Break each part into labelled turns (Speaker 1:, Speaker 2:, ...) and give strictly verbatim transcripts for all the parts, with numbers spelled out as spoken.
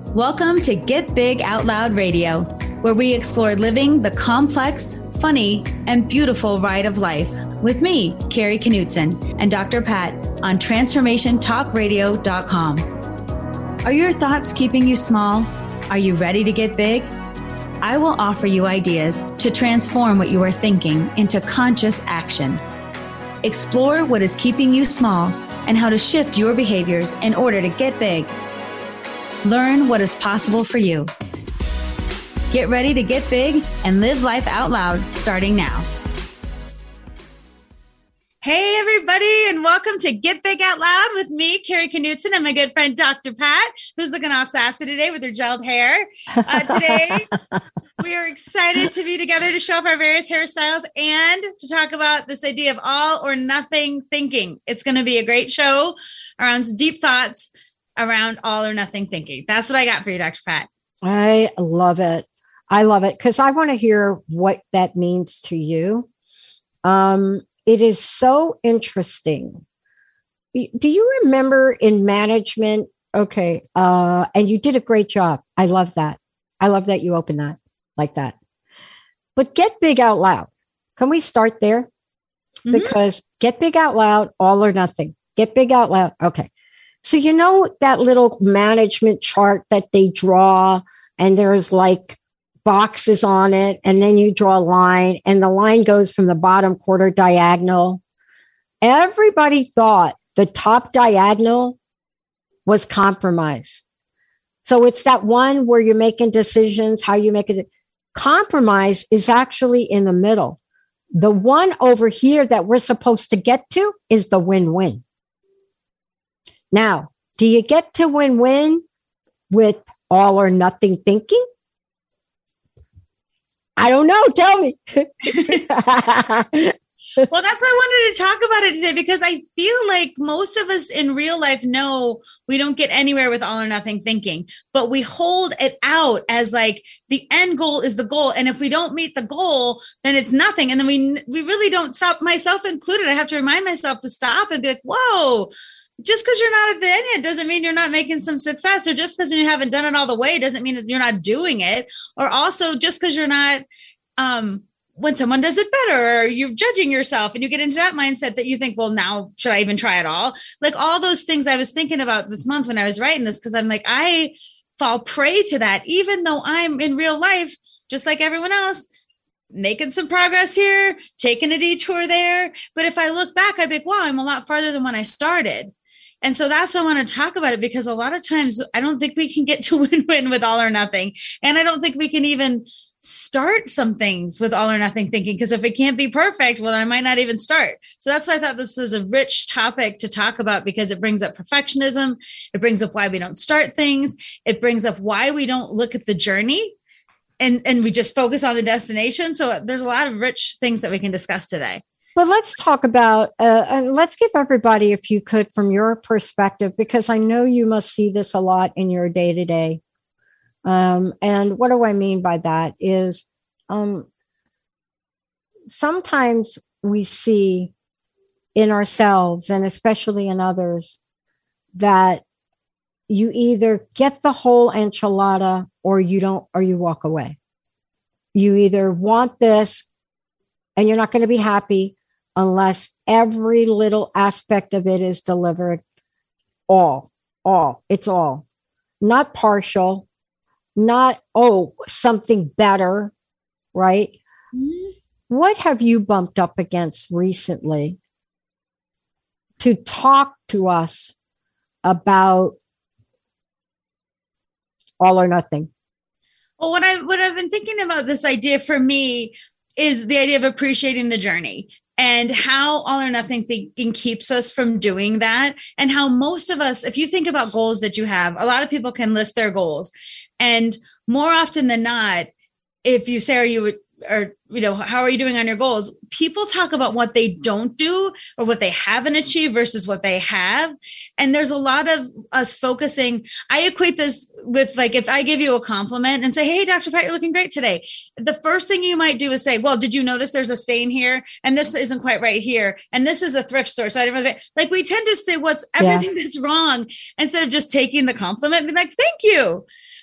Speaker 1: Welcome to Get Big Out Loud Radio, where we explore living the complex, funny, and beautiful ride of life with me, Carrie Knutson, and Doctor Pat on transformation talk radio dot com. Are your thoughts keeping you small? Are you ready to get big? I will offer you ideas to transform what you are thinking into conscious action. Explore what is keeping you small and how to shift your behaviors in order to get big. Learn what is possible for you. Get ready to get big and live life out loud starting now. Hey, everybody, and welcome to Get Big Out Loud with me, Carrie Knutson, and my good friend, Doctor Pat, who's looking all sassy today with her gelled hair. Uh, today, we are excited to be together to show off our various hairstyles and to talk about this idea of all or nothing thinking. It's going to be a great show around some deep thoughts around all or nothing thinking. That's what I got for you, Doctor Pat.
Speaker 2: I love it. I love it because I want to hear what that means to you. Um, it is so interesting. Do you remember in management? Okay. Uh, and you did a great job. I love that. I love that you opened that like that. But get big out loud. Can we start there? Mm-hmm. Because get big out loud, all or nothing. Get big out loud. Okay. So, you know, that little management chart that they draw and there's like boxes on it, and then you draw a line and the line goes from the bottom quarter diagonal. Everybody thought the top diagonal was compromise. So it's that one where you're making decisions, how you make it. Compromise is actually in the middle. The one over here that we're supposed to get to is the win-win. Now, do you get to win-win with all or nothing thinking? I don't know. Tell me.
Speaker 1: Well, that's why I wanted to talk about it today, because I feel like most of us in real life know we don't get anywhere with all or nothing thinking, but we hold it out as like the end goal is the goal. And if we don't meet the goal, then it's nothing. And then we, we really don't stop, myself included. I have to remind myself to stop and be like, whoa, just because you're not at the end yet doesn't mean you're not making some success, or just because you haven't done it all the way doesn't mean that you're not doing it. Or also just because you're not, um, when someone does it better, or you're judging yourself and you get into that mindset that you think, well, now should I even try at all? Like all those things I was thinking about this month when I was writing this, because I'm like, I fall prey to that, even though I'm in real life, just like everyone else, making some progress here, taking a detour there. But if I look back, I'd be like, wow, I'm a lot farther than when I started. And so that's why I want to talk about it, because a lot of times I don't think we can get to win-win with all or nothing. And I don't think we can even start some things with all or nothing thinking, because if it can't be perfect, well, I might not even start. So that's why I thought this was a rich topic to talk about, because it brings up perfectionism. It brings up why we don't start things. It brings up why we don't look at the journey and, and we just focus on the destination. So there's a lot of rich things that we can discuss today.
Speaker 2: Well, let's talk about, uh, and let's give everybody, if you could, from your perspective, because I know you must see this a lot in your day to day. Um, and what do I mean by that is um, sometimes we see in ourselves, and especially in others, that you either get the whole enchilada or you don't, or you walk away. You either want this and you're not going to be happy unless every little aspect of it is delivered. All, all, it's all. Not partial, not, oh, something better, right? Mm-hmm. What have you bumped up against recently to talk to us about all or nothing?
Speaker 1: Well, what I what I've been thinking about this idea for me is the idea of appreciating the journey, and how all or nothing thinking keeps us from doing that. And how most of us, if you think about goals that you have, a lot of people can list their goals. And more often than not, if you say, are you or, you know, how are you doing on your goals? People talk about what they don't do or what they haven't achieved versus what they have. And there's a lot of us focusing. I equate this with, like, if I give you a compliment and say, hey, Doctor Pat, you're looking great today. The first thing you might do is say, well, did you notice there's a stain here? And this isn't quite right here. And this is a thrift store. So I didn't really, like, we tend to say what's everything yeah. that's wrong instead of just taking the compliment and be like, thank you.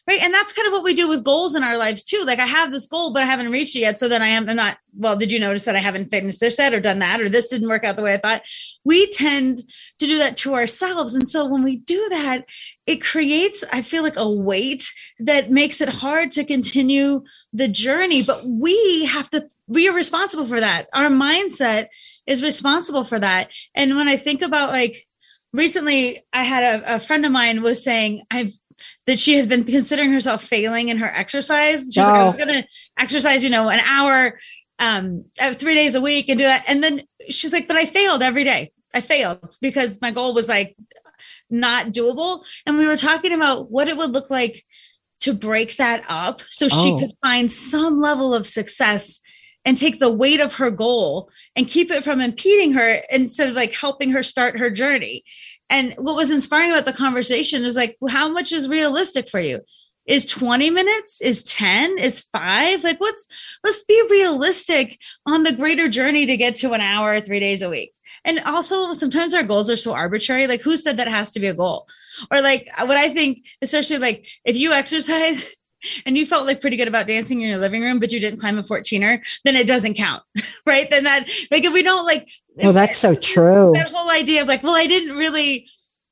Speaker 1: Right. And that's kind of what we do with goals in our lives too. Like I have this goal, but I haven't reached it yet. So then I am I'm not, well, did you notice that I haven't finished this yet or done that, or this didn't work out the way I thought? We tend to do that to ourselves. And so when we do that, it creates, I feel like a weight that makes it hard to continue the journey, but we have to, we are responsible for that. Our mindset is responsible for that. And when I think about like recently, I had a, a friend of mine was saying, I've, that she had been considering herself failing in her exercise. She was oh. like, I was going to exercise, you know, an hour, um, three days a week and do that. And then she's like, but I failed every day. I failed because my goal was like not doable. And we were talking about what it would look like to break that up so oh. she could find some level of success and take the weight of her goal and keep it from impeding her instead of like helping her start her journey. And what was inspiring about the conversation is like, how much is realistic for you? Is twenty minutes? Is ten? Is five? Like what's, let's be realistic on the greater journey to get to an hour, three days a week. And also sometimes our goals are so arbitrary. Like who said that has to be a goal? Or like what I think, especially like if you exercise and you felt like pretty good about dancing in your living room, but you didn't climb a fourteener, then it doesn't count, right? Then that, like, if we don't like,
Speaker 2: well, that's so true.
Speaker 1: That whole idea of like, well, I didn't really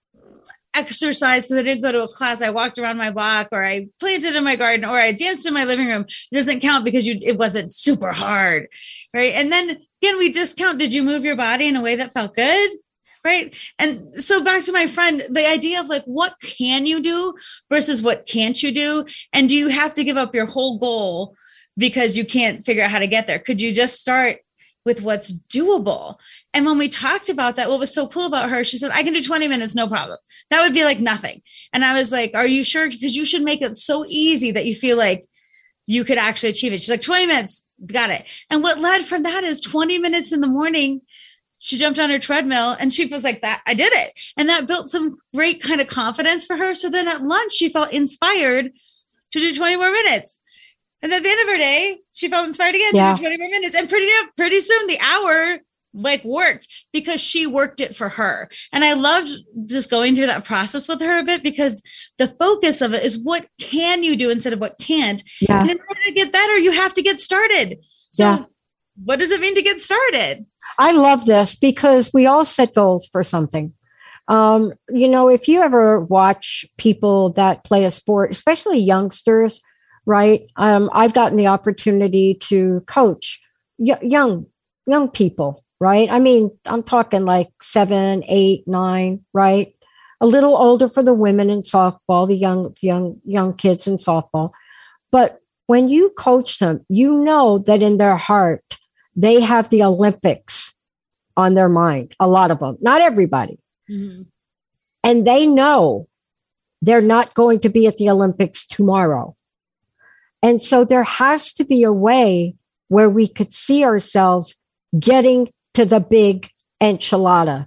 Speaker 1: exercise because I didn't go to a class. I walked around my block, or I planted in my garden, or I danced in my living room. It doesn't count because you, it wasn't super hard, right? And then again, we discount, did you move your body in a way that felt good? Right. And so back to my friend, the idea of like, what can you do versus what can't you do? And do you have to give up your whole goal because you can't figure out how to get there? Could you just start with what's doable? And when we talked about that, what was so cool about her, she said, I can do twenty minutes, no problem. That would be like nothing. And I was like, are you sure? Because you should make it so easy that you feel like you could actually achieve it. She's like, twenty minutes, got it. And what led from that is twenty minutes in the morning, she jumped on her treadmill and she was like, that I did it. And that built some great kind of confidence for her. So then at lunch, she felt inspired to do twenty more minutes. And at the end of her day, she felt inspired again yeah. to do twenty more minutes. And pretty, pretty soon the hour like worked because she worked it for her. And I loved just going through that process with her a bit, because the focus of it is what can you do instead of what can't. Yeah. And in order to get better, you have to get started. So yeah. what does it mean to get started?
Speaker 2: I love this because we all set goals for something. Um, you know, if you ever watch people that play a sport, especially youngsters, right? Um, I've gotten the opportunity to coach y- young, young people, right? I mean, I'm talking like seven, eight, nine, right? A little older for the women in softball, the young, young, young kids in softball. But when you coach them, you know that in their heart, they have the Olympics on their mind, a lot of them, not everybody. Mm-hmm. And they know they're not going to be at the Olympics tomorrow. And so there has to be a way where we could see ourselves getting to the big enchilada.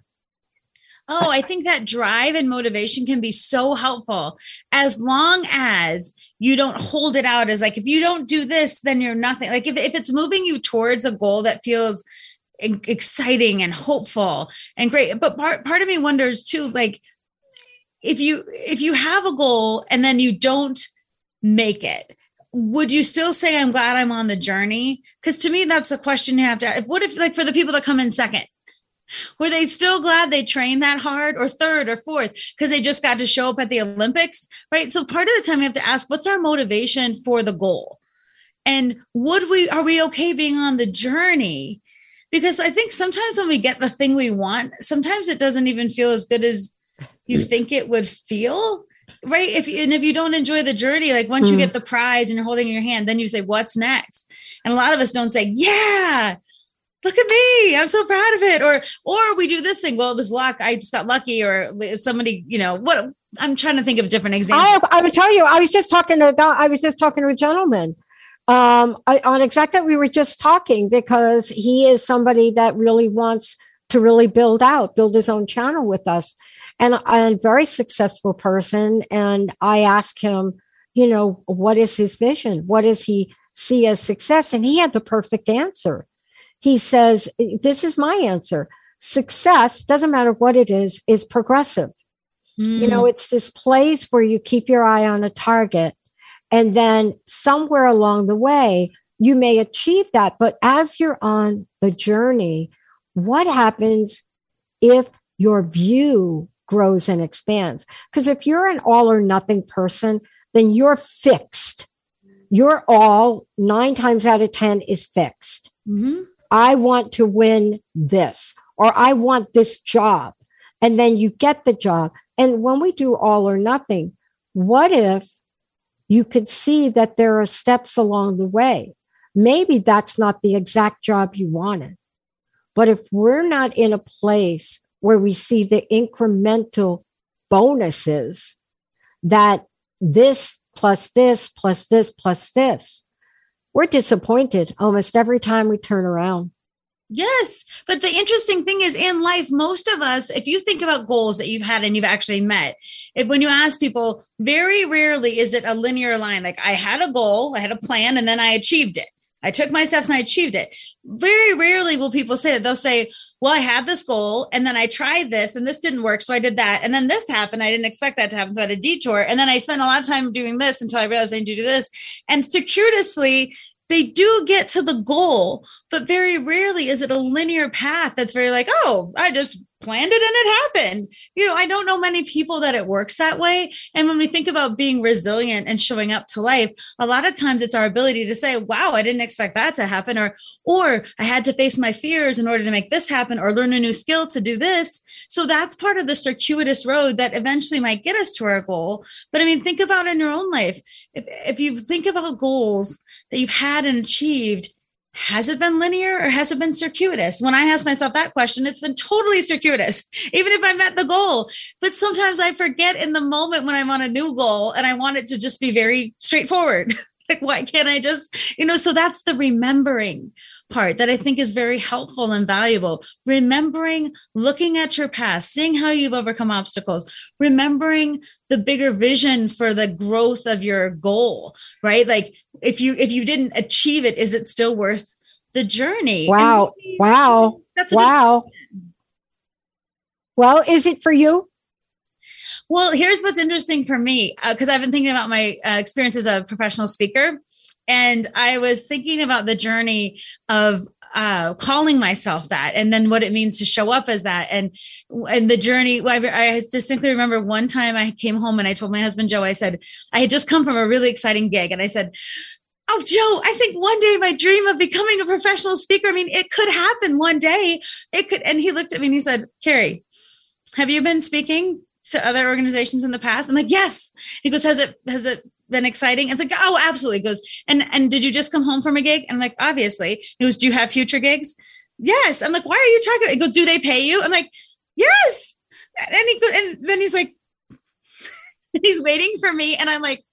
Speaker 1: Oh, I think that drive and motivation can be so helpful as long as you don't hold it out as like, if you don't do this, then you're nothing. Like if, if it's moving you towards a goal that feels exciting and hopeful and great. But part, part of me wonders too, like if you, if you have a goal and then you don't make it, would you still say, I'm glad I'm on the journey? Because to me, that's the question you have to, what if like for the people that come in second, were they still glad they trained that hard, or third or fourth because they just got to show up at the Olympics, right? So part of the time we have to ask, what's our motivation for the goal? And would we, are we okay being on the journey? Because I think sometimes when we get the thing we want, sometimes it doesn't even feel as good as you think it would feel, right? If and if you don't enjoy the journey, like once mm. you get the prize and you're holding in your hand, then you say, what's next? And a lot of us don't say, yeah, look at me, I'm so proud of it. Or, or we do this thing. Well, it was luck. I just got lucky. Or somebody, you know, what I'm trying to think of different examples.
Speaker 2: I, I would tell you, I was just talking to, I was just talking to a gentleman um, I, on exactly that we were just talking, because he is somebody that really wants to really build out, build his own channel with us. And a very successful person. And I asked him, you know, what is his vision? What does he see as success? And he had the perfect answer. He says, this is my answer. Success, doesn't matter what it is, is progressive. Mm. You know, it's this place where you keep your eye on a target And then somewhere along the way, you may achieve that. But as you're on the journey, what happens if your view grows and expands? Because if you're an all or nothing person, then you're fixed. Your all nine times out of ten is fixed. Mm-hmm. I want to win this, or I want this job. And then you get the job. And when we do all or nothing, what if you could see that there are steps along the way? Maybe that's not the exact job you wanted. But if we're not in a place where we see the incremental bonuses, that this plus this plus this plus this, we're disappointed almost every time we turn around.
Speaker 1: Yes. But the interesting thing is, in life, most of us, if you think about goals that you've had and you've actually met, if when you ask people, very rarely is it a linear line. Like, I had a goal, I had a plan, and then I achieved it. I took my steps and I achieved it. Very rarely will people say that. They'll say, well, I had this goal and then I tried this and this didn't work. So I did that. And then this happened. I didn't expect that to happen. So I had a detour. And then I spent a lot of time doing this until I realized I need to do this. And circuitously, they do get to the goal, but very rarely is it a linear path that's very like, oh, I just planned it and it happened. You know, I don't know many people that it works that way. And when we think about being resilient and showing up to life, a lot of times it's our ability to say, wow, I didn't expect that to happen. Or, or I had to face my fears in order to make this happen, or learn a new skill to do this. So that's part of the circuitous road that eventually might get us to our goal. But I mean, think about in your own life. If, if you think about goals that you've had and achieved, has it been linear or has it been circuitous? When I ask myself that question, it's been totally circuitous, even if I met the goal. But sometimes I forget in the moment when I'm on a new goal and I want it to just be very straightforward. Like, why can't I just, you know, so that's the remembering part that I think is very helpful and valuable. Remembering, looking at your past, seeing how you've overcome obstacles, remembering the bigger vision for the growth of your goal, right? Like, if you, if you didn't achieve it, is it still worth the journey?
Speaker 2: Wow. Maybe, wow. That's wow. Well, is it for you?
Speaker 1: Well, here's what's interesting for me, because uh, I've been thinking about my uh, experience as a professional speaker. And I was thinking about the journey of uh, calling myself that, and then what it means to show up as that. And, and the journey, I, I distinctly remember one time I came home and I told my husband, Joe, I said, I had just come from a really exciting gig. And I said, oh, Joe, I think one day my dream of becoming a professional speaker, I mean, it could happen one day. It could. And he looked at me and he said, Carrie, have you been speaking to other organizations in the past? I'm like, yes. He goes, has it, has it been exciting? And like, oh, absolutely. He goes, and, and did you just come home from a gig? And I'm like, obviously. He goes, do you have future gigs? Yes. I'm like, why are you talking? He goes, do they pay you? I'm like, yes. And he goes, and then he's like, he's waiting for me. And I'm like,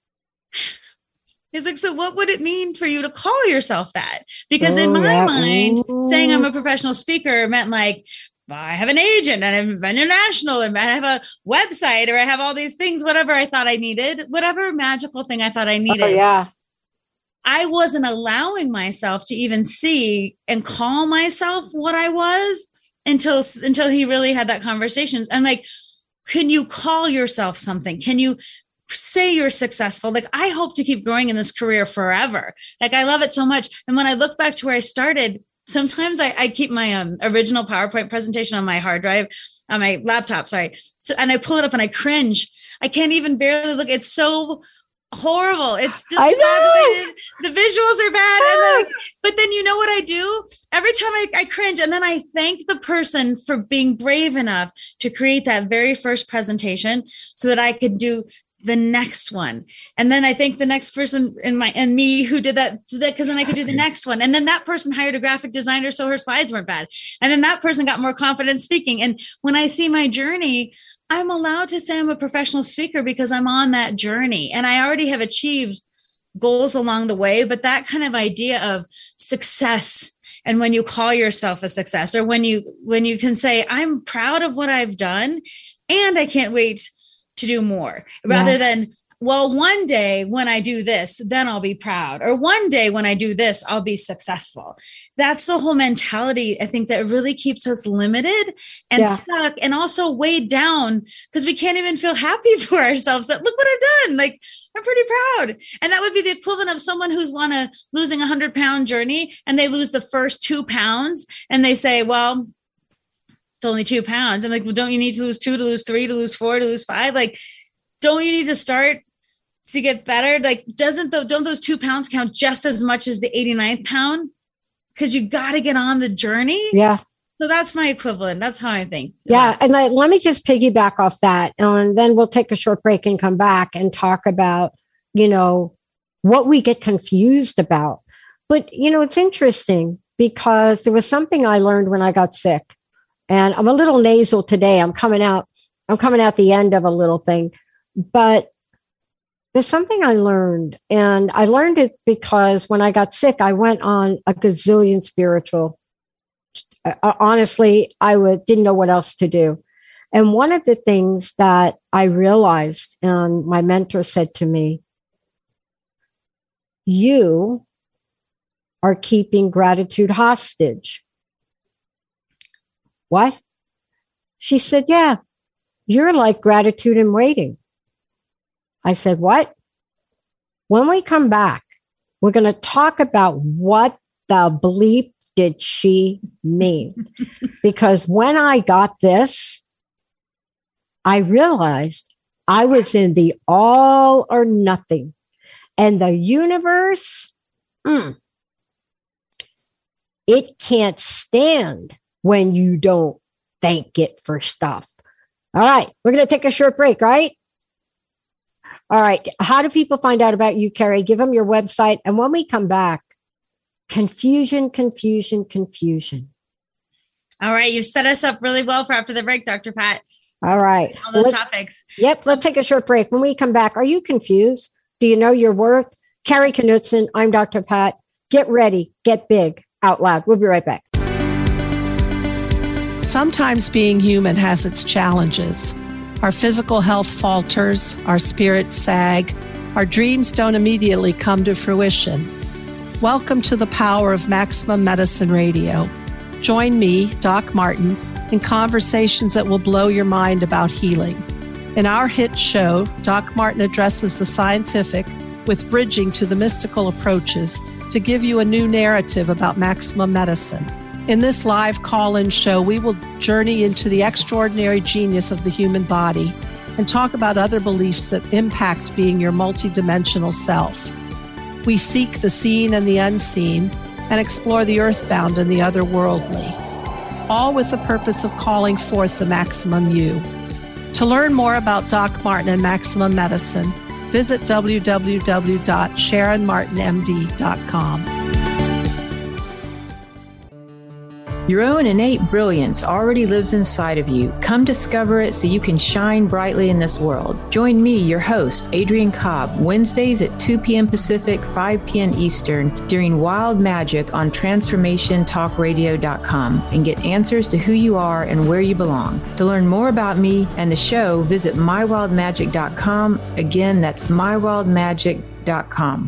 Speaker 1: he's like, so what would it mean for you to call yourself that? Because oh, in my yeah. mind, Ooh. saying I'm a professional speaker meant like, I have an agent and I'm international and I have a website, or I have all these things, whatever I thought I needed, whatever magical thing I thought I needed.
Speaker 2: Oh, yeah.
Speaker 1: I wasn't allowing myself to even see and call myself what I was until, until he really had that conversation. I'm like, can you call yourself something? Can you say you're successful? Like, I hope to keep growing in this career forever. Like, I love it so much. And when I look back to where I started, sometimes I, I keep my um, original PowerPoint presentation on my hard drive, on my laptop, sorry. So, and I pull it up and I cringe. I can't even barely look. It's so horrible. It's just,
Speaker 2: I know.
Speaker 1: The visuals are bad. And then, but then you know what I do? Every time I, I cringe, and then I thank the person for being brave enough to create that very first presentation so that I could do the next one. And then I think the next person in my, and me who did that, because then I could do the next one. And then that person hired a graphic designer, so her slides weren't bad. And then that person got more confident speaking. And when I see my journey, I'm allowed to say I'm a professional speaker because I'm on that journey and I already have achieved goals along the way. But that kind of idea of success, and when you call yourself a success, or when you, when you can say, I'm proud of what I've done and I can't wait to do more, rather yeah. than, well, one day when I do this, then I'll be proud. Or one day when I do this, I'll be successful. That's the whole mentality, I think, that really keeps us limited and yeah. stuck, and also weighed down because we can't even feel happy for ourselves that look what I've done. Like, I'm pretty proud. And that would be the equivalent of someone who's on a losing a hundred pound journey and they lose the first two pounds and they say, well, it's only two pounds. I'm like, well, don't you need to lose two to lose three, to lose four, to lose five? Like, don't you need to start to get better? Like, doesn't the, don't those two pounds count just as much as the eighty-ninth pound? Because you got to get on the journey.
Speaker 2: Yeah.
Speaker 1: So that's my equivalent. That's how I think.
Speaker 2: Yeah. And I, let me just piggyback off that. And then we'll take a short break and come back and talk about, you know, what we get confused about. But, you know, it's interesting because there was something I learned when I got sick. And I'm a little nasal today. I'm coming out, I'm coming out the end of a little thing. But there's something I learned. And I learned it because when I got sick, I went on a gazillion spiritual. Uh, honestly, I would, didn't know what else to do. And one of the things that I realized, and my mentor said to me, you are keeping gratitude hostage. What? She said, yeah, you're like gratitude in waiting. I said, what? When we come back, we're going to talk about what the bleep did she mean? Because when I got this, I realized I was in the all or nothing. And the universe, mm, it can't stand when you don't thank it for stuff. All right, we're going to take a short break, right? All right. How do people find out about you, Carrie? Give them your website. And when we come back, confusion, confusion, confusion.
Speaker 1: All right. You've set us up really well for after the break, Doctor Pat.
Speaker 2: All right.
Speaker 1: All those
Speaker 2: let's,
Speaker 1: topics.
Speaker 2: Yep. Let's take a short break. When we come back, are you confused? Do you know your worth? Carrie Knutson. I'm Doctor Pat. Get ready. Get big. Out loud. We'll be right back.
Speaker 3: Sometimes being human has its challenges. Our physical health falters, our spirits sag, our dreams don't immediately come to fruition. Welcome to the power of Maximum Medicine Radio. Join me, Doc Martin, in conversations that will blow your mind about healing. In our hit show, Doc Martin addresses the scientific with bridging to the mystical approaches to give you a new narrative about maximum medicine. In this live call-in show, we will journey into the extraordinary genius of the human body and talk about other beliefs that impact being your multidimensional self. We seek the seen and the unseen and explore the earthbound and the otherworldly, all with the purpose of calling forth the maximum you. To learn more about Doc Martin and Maximum Medicine, visit w w w dot sharon martin m d dot com.
Speaker 4: Your own innate brilliance already lives inside of you. Come discover it so you can shine brightly in this world. Join me, your host, Adrienne Cobb, Wednesdays at two p.m. Pacific, five p.m. Eastern, during Wild Magic on transformation talk radio dot com and get answers to who you are and where you belong. To learn more about me and the show, visit my wild magic dot com. Again, that's my wild magic dot com.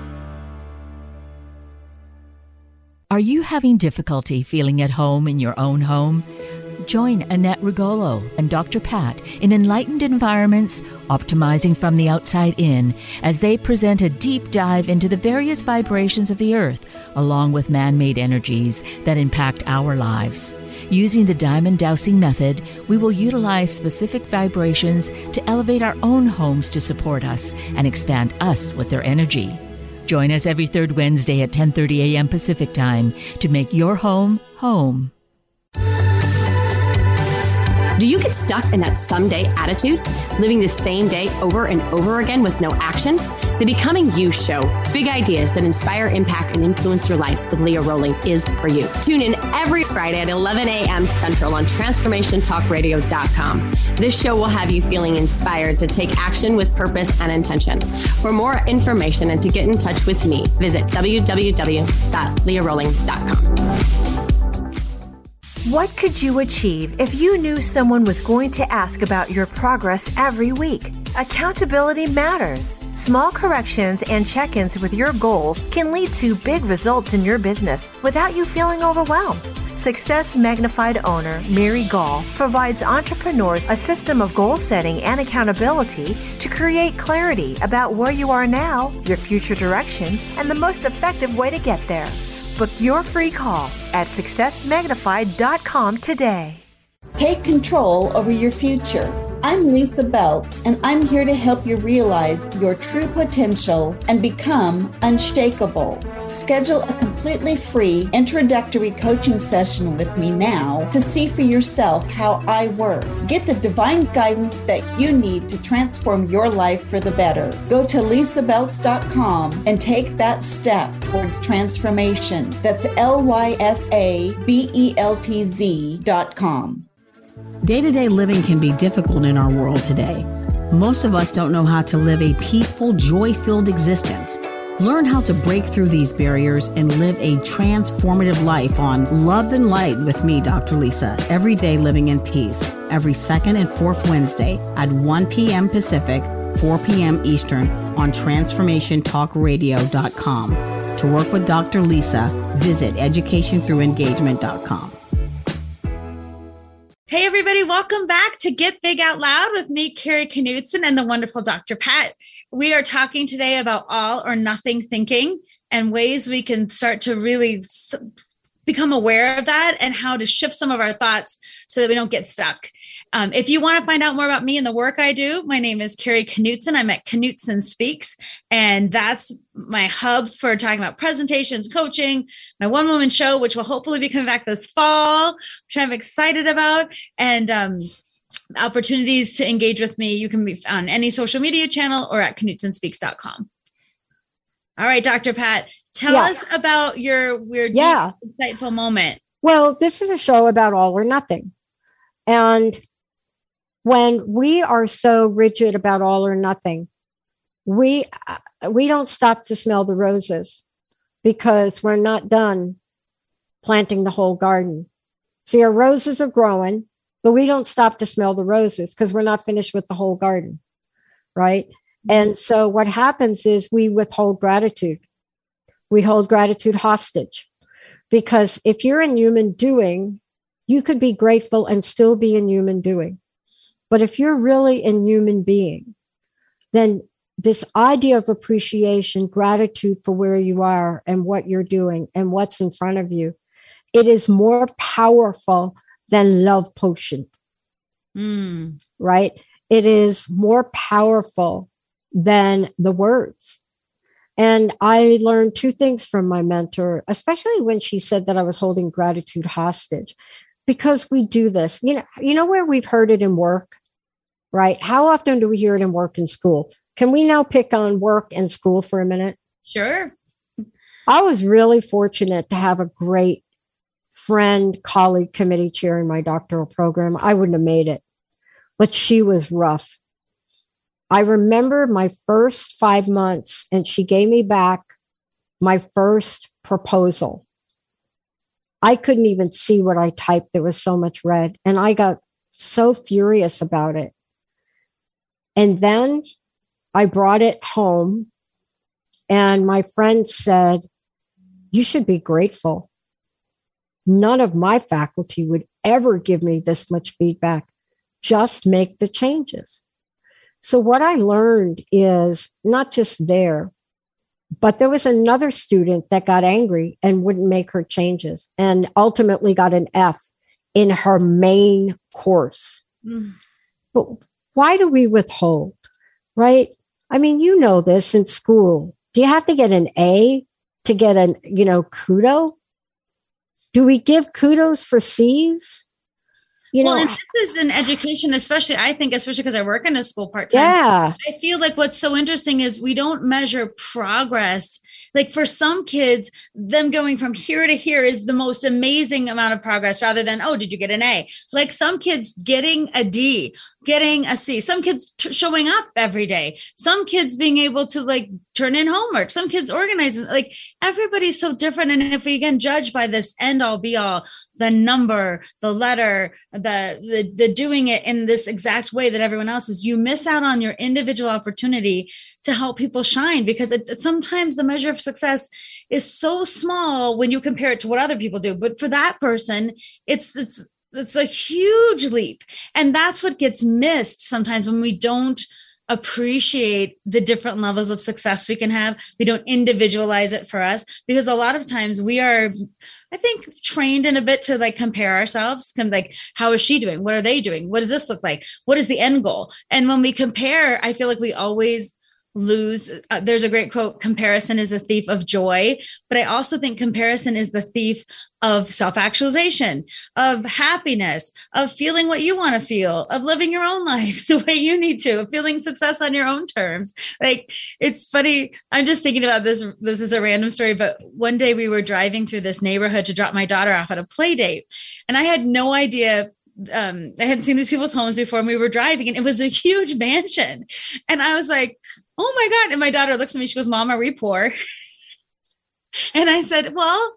Speaker 5: Are you having difficulty feeling at home in your own home? Join Annette Rigolo and Doctor Pat in Enlightened Environments, Optimizing from the Outside In, as they present a deep dive into the various vibrations of the earth, along with man-made energies that impact our lives. Using the diamond dowsing method, we will utilize specific vibrations to elevate our own homes to support us and expand us with their energy. Join us every third Wednesday at ten thirty a.m. Pacific Time to make your home home.
Speaker 6: Do you get stuck in that someday attitude, living the same day over and over again with no action? The Becoming You Show, big ideas that inspire, impact, and influence your life with Leah Rowling is for you. Tune in every Friday at eleven a.m. Central on transformation talk radio dot com. This show will have you feeling inspired to take action with purpose and intention. For more information and to get in touch with me, visit w w w dot leah rowling dot com.
Speaker 7: What could you achieve if you knew someone was going to ask about your progress every week? Accountability matters. Small corrections and check-ins with your goals can lead to big results in your business without you feeling overwhelmed. Success Magnified owner Mary Gall provides entrepreneurs a system of goal setting and accountability to create clarity about where you are now, your future direction, and the most effective way to get there. Book your free call at success magnified dot com today.
Speaker 8: Take control over your future. I'm Lisa Beltz, and I'm here to help you realize your true potential and become unshakable. Schedule a completely free introductory coaching session with me now to see for yourself how I work. Get the divine guidance that you need to transform your life for the better. Go to lisa beltz dot com and take that step towards transformation. That's L Y S A B E L T Z dot com.
Speaker 9: Day-to-day living can be difficult in our world today. Most of us don't know how to live a peaceful, joy-filled existence. Learn how to break through these barriers and live a transformative life on Love and Light with me, Doctor Lisa, every day living in peace, every second and fourth Wednesday at one p.m. Pacific, four p.m. Eastern on transformation talk radio dot com. To work with Doctor Lisa, visit education through engagement dot com.
Speaker 1: Hey, everybody. Welcome back to Get Big Out Loud with me, Carrie Knudsen, and the wonderful Doctor Pat. We are talking today about all or nothing thinking and ways we can start to really become aware of that and how to shift some of our thoughts so that we don't get stuck. Um, if you want to find out more about me and the work I do, my name is Carrie Knudsen. I'm at Knudsen Speaks, and that's my hub for talking about presentations, coaching, my one-woman show, which will hopefully be coming back this fall, which I'm excited about, and um, opportunities to engage with me. You can be on any social media channel or at knudsen speaks dot com. All right, Doctor Pat, tell yeah. us about your weird,
Speaker 2: yeah.
Speaker 1: deep, insightful moment.
Speaker 2: Well, this is a show about all or nothing. And when we are so rigid about all or nothing, we we don't stop to smell the roses because we're not done planting the whole garden. See, our roses are growing, but we don't stop to smell the roses because we're not finished with the whole garden, right? And so what happens is we withhold gratitude. We hold gratitude hostage because if you're in human doing, you could be grateful and still be in human doing. But if you're really in human being, then this idea of appreciation, gratitude for where you are and what you're doing and what's in front of you, it is more powerful than love potion,
Speaker 1: mm.
Speaker 2: right? It is more powerful than the words. And I learned two things from my mentor, especially when she said that I was holding gratitude hostage, because we do this. You know, you know where we've heard it in work, right? How often do we hear it in work and school? Can we now pick on work and school for a minute?
Speaker 1: Sure.
Speaker 2: I was really fortunate to have a great friend, colleague, committee chair in my doctoral program. I wouldn't have made it, but she was rough. I remember my first five months and she gave me back my first proposal. I couldn't even see what I typed. There was so much red and I got so furious about it. And then I brought it home and my friend said, you should be grateful. None of my faculty would ever give me this much feedback. Just make the changes. So what I learned is not just there, but there was another student that got angry and wouldn't make her changes and ultimately got an F in her main course. Mm. But why do we withhold, right? I mean, you know this in school. Do you have to get an A to get an, you know, kudo? Do we give kudos for C's? You know,
Speaker 1: well, and this is in education, especially, I think, especially because I work in a school part-time.
Speaker 2: Yeah.
Speaker 1: I feel like what's so interesting is we don't measure progress. Like for some kids, them going from here to here is the most amazing amount of progress rather than, oh, did you get an A? Like some kids getting a D getting a C, some kids t- showing up every day, some kids being able to like turn in homework, some kids organizing, like everybody's so different. And if we again judge by this end all be all, the number, the letter, the, the, the doing it in this exact way that everyone else is, you miss out on your individual opportunity to help people shine, because it, sometimes the measure of success is so small when you compare it to what other people do. But for that person, it's, it's, it's a huge leap. And that's what gets missed sometimes when we don't appreciate the different levels of success we can have. We don't individualize it for us, because a lot of times we are, I think, trained in a bit to like compare ourselves, kind of like, how is she doing? What are they doing? What does this look like? What is the end goal? And when we compare, I feel like we always lose. Uh, there's a great quote, comparison is the thief of joy. But I also think comparison is the thief of self-actualization, of happiness, of feeling what you want to feel, of living your own life the way you need to, of feeling success on your own terms. Like, it's funny. I'm just thinking about this. This is a random story, but one day we were driving through this neighborhood to drop my daughter off at a play date. And I had no idea. Um, I hadn't seen these people's homes before, and we were driving, and it was a huge mansion. And I was like, oh my God. And my daughter looks at me, she goes, Mom, are we poor? And I said, well,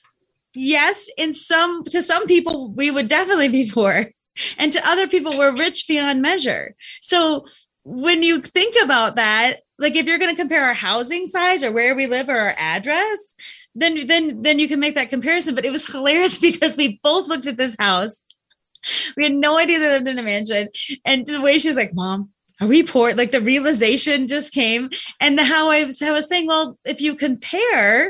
Speaker 1: yes, in some, to some people, we would definitely be poor. And to other people, we're rich beyond measure. So when you think about that, like if you're going to compare our housing size or where we live or our address, then, then, then you can make that comparison. But it was hilarious because we both looked at this house. We had no idea they lived in a mansion. And the way she was like, Mom, are we poor? Like the realization just came. And how I was, I was saying, well, if you compare,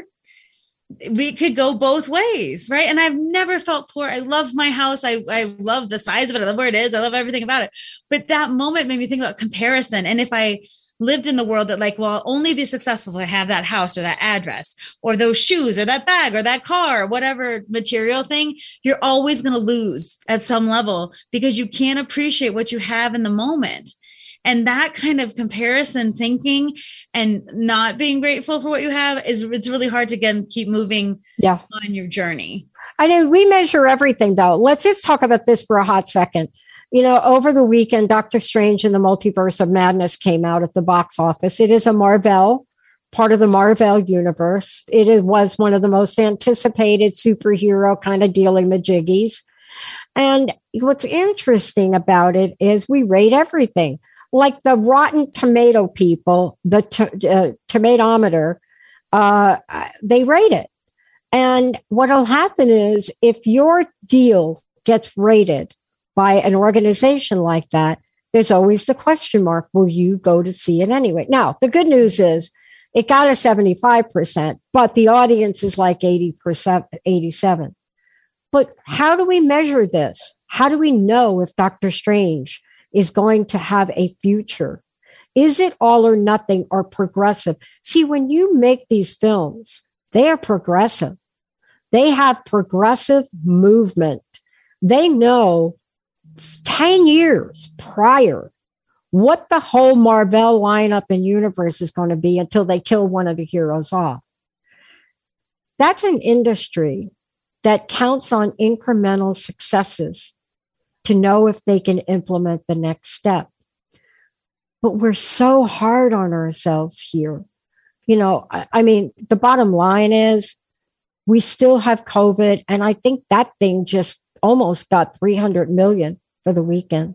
Speaker 1: we could go both ways, right? And I've never felt poor. I love my house. I, I love the size of it. I love where it is. I love everything about it. But that moment made me think about comparison. And if I lived in the world that like, well, I'll only be successful if I have that house or that address or those shoes or that bag or that car, or whatever material thing, you're always going to lose at some level because you can't appreciate what you have in the moment. And that kind of comparison thinking and not being grateful for what you have is, it's really hard to, again, keep moving
Speaker 2: yeah.
Speaker 1: on your journey.
Speaker 2: I know we measure everything, though. Let's just talk about this for a hot second. You know, over the weekend, Doctor Strange in the Multiverse of Madness came out at the box office. It is a Marvel, part of the Marvel universe. It is, was one of the most anticipated superhero kind of dealy-majiggies. And what's interesting about it is we rate everything. Like the Rotten Tomato people, the to, uh, tomatometer, uh, they rate it. And what'll happen is if your deal gets rated by an organization like that, there's always the question mark, will you go to see it anyway? Now, the good news is it got a seventy-five percent, but the audience is like eighty percent, eighty-seven. But how do we measure this? How do we know if Doctor Strange is going to have a future? Is it all or nothing or progressive? See, when you make these films, they are progressive. They have progressive movement. They know ten years prior what the whole Marvel lineup and universe is going to be until they kill one of the heroes off. That's an industry that counts on incremental successes to know if they can implement the next step. But we're so hard on ourselves here. You know, I, I mean, the bottom line is we still have COVID. And I think that thing just almost got three hundred million for the weekend.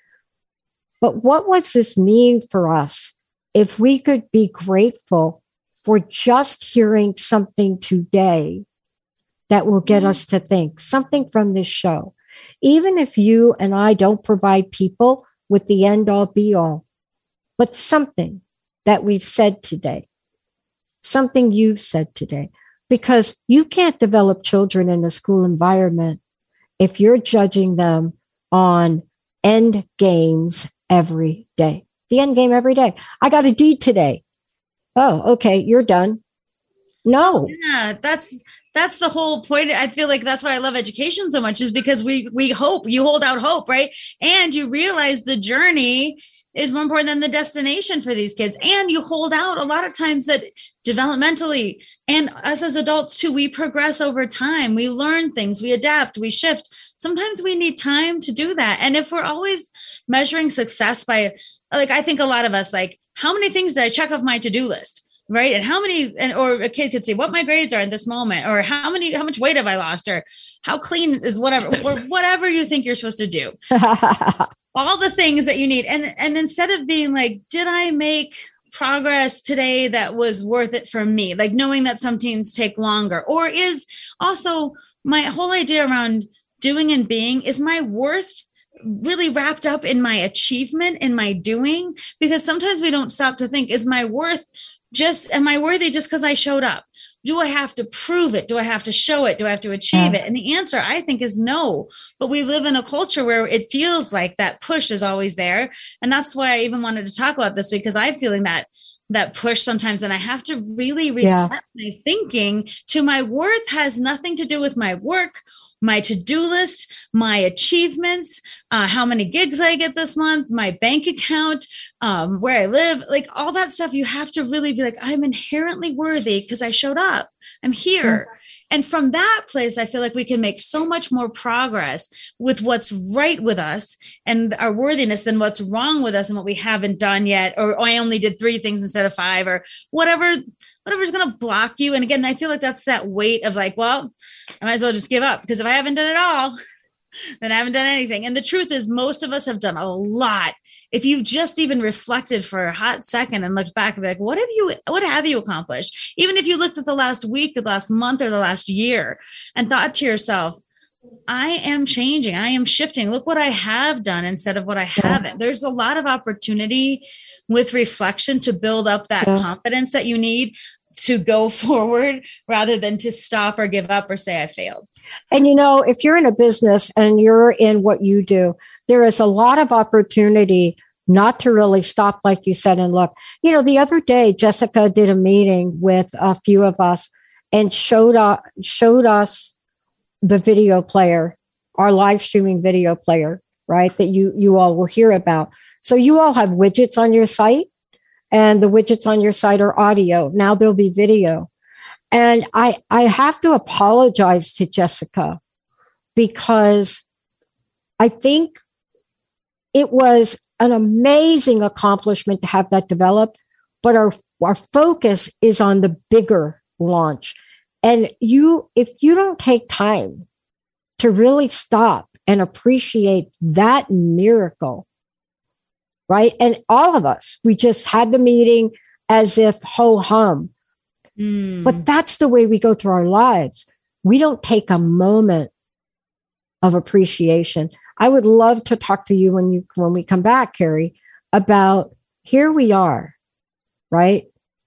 Speaker 2: But what does this mean for us if we could be grateful for just hearing something today that will get us to think, something from this show? Even if you and I don't provide people with the end all be all, but something that we've said today, something you've said today, because you can't develop children in a school environment if you're judging them on end games every day. The end game every day. I got a D today. Oh, okay, you're done. No.
Speaker 1: Yeah, that's that's the whole point. I feel like that's why I love education so much, is because we we hope, you hold out hope, right? And you realize the journey is more important than the destination for these kids. And you hold out a lot of times that developmentally, and us as adults too, we progress over time. We learn things, we adapt, we shift. sometimes we need time to do that. And if we're always measuring success by, like, I think a lot of us, like, how many things did I check off my to-do list? Right. And how many, and, or a kid could say what my grades are in this moment, or how many, how much weight have I lost, or how clean is whatever, or whatever you think you're supposed to do. All the things that you need. And, and instead of being like, did I make progress today that was worth it for me? Like knowing that some teams take longer, or is also my whole idea around doing and being, is my worth really wrapped up in my achievement, in my doing? Because sometimes we don't stop to think, is my worth just, am I worthy just because I showed up? Do I have to prove it? Do I have to show it? Do I have to achieve yeah. it? And the answer, I think, is no. But we live in a culture where it feels like that push is always there. And that's why I even wanted to talk about this week, because I'm feeling that that push sometimes. And I have to really reset yeah. my thinking to my worth has nothing to do with my work, my to-do list, my achievements, uh, how many gigs I get this month, my bank account, um, where I live, like all that stuff. You have to really be like, I'm inherently worthy because I showed up. I'm here. Mm-hmm. And from that place, I feel like we can make so much more progress with what's right with us and our worthiness than what's wrong with us and what we haven't done yet, or oh, I only did three things instead of five, or whatever, whatever's going to block you. And again, I feel like that's that weight of like, well, I might as well just give up, because if I haven't done it all, then I haven't done anything. And the truth is, most of us have done a lot. If you've just even reflected for a hot second and looked back and be like, what have you, what have you accomplished? Even if you looked at the last week, the last month, or the last year and thought to yourself, I am changing, I am shifting. Look what I have done instead of what I haven't. There's a lot of opportunity with reflection to build up that yeah. confidence that you need to go forward rather than to stop or give up or say I failed.
Speaker 2: And, you know, if you're in a business and you're in what you do, there is a lot of opportunity not to really stop, like you said, and look. You know, the other day, Jessica did a meeting with a few of us and showed, uh, showed us the video player, our live streaming video player, right, that you, you all will hear about. So you all have widgets on your site. And the widgets on your site are audio. Now there'll be video. And I, I have to apologize to Jessica, because I think it was an amazing accomplishment to have that developed, but our, our focus is on the bigger launch. And you, if you don't take time to really stop and appreciate that miracle, right? And all of us, we just had the meeting as if ho hum. Mm. But that's the way we go through our lives. We don't take a moment of appreciation. I would love to talk to you when you when we come back, Carrie, about here we are, right?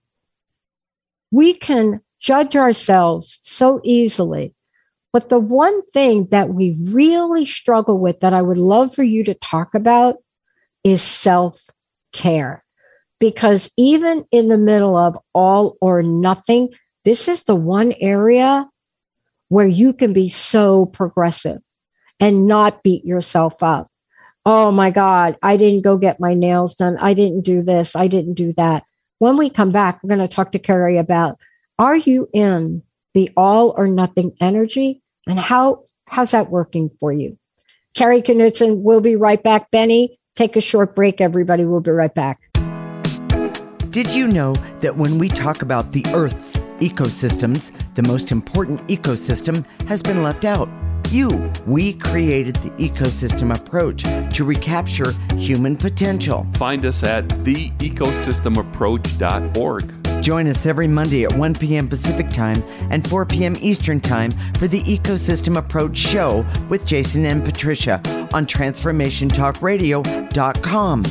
Speaker 2: We can judge ourselves so easily. But the one thing that we really struggle with that I would love for you to talk about is self-care. Because even in the middle of all or nothing, this is the one area where you can be so progressive and not beat yourself up. Oh my God, I didn't go get my nails done. I didn't do this. I didn't do that. When we come back, we're going to talk to Carrie about, are you in the all or nothing energy? And how how's that working for you? Carrie Knudsen, we'll be right back. Benny, take a short break, everybody. We'll be right back.
Speaker 10: Did you know that when we talk about the Earth's ecosystems, the most important ecosystem has been left out? You. We created the ecosystem approach to recapture human potential.
Speaker 11: Find us at the ecosystem approach dot org.
Speaker 10: Join us every Monday at one p.m. Pacific Time and four p.m. Eastern Time for the Ecosystem Approach Show with Jason and Patricia on transformation talk radio dot com.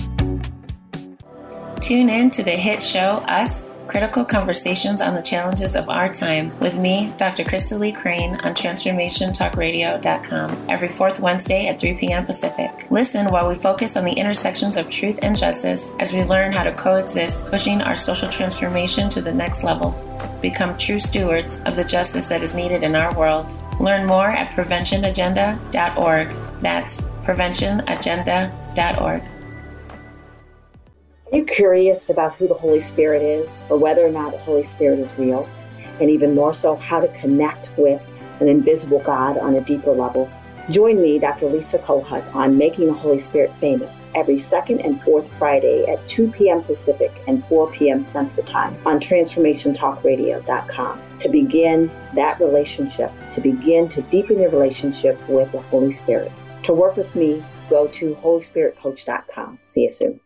Speaker 12: Tune in to the hit show Us, Critical Conversations on the Challenges of Our Time with me, Doctor Krista Lee Crane, on transformation talk radio dot com every fourth Wednesday at three p.m. Pacific. Listen while we focus on the intersections of truth and justice as we learn how to coexist, pushing our social transformation to the next level. Become true stewards of the justice that is needed in our world. Learn more at prevention agenda dot org. That's prevention agenda dot org.
Speaker 13: Are you curious about who the Holy Spirit is, or whether or not the Holy Spirit is real? And even more so, how to connect with an invisible God on a deeper level? Join me, Doctor Lisa Kohut, on Making the Holy Spirit Famous every second and fourth Friday at two p.m. Pacific and four p.m. Central Time on transformation talk radio dot com to begin that relationship, to begin to deepen your relationship with the Holy Spirit. To work with me, go to holy spirit coach dot com. See you soon.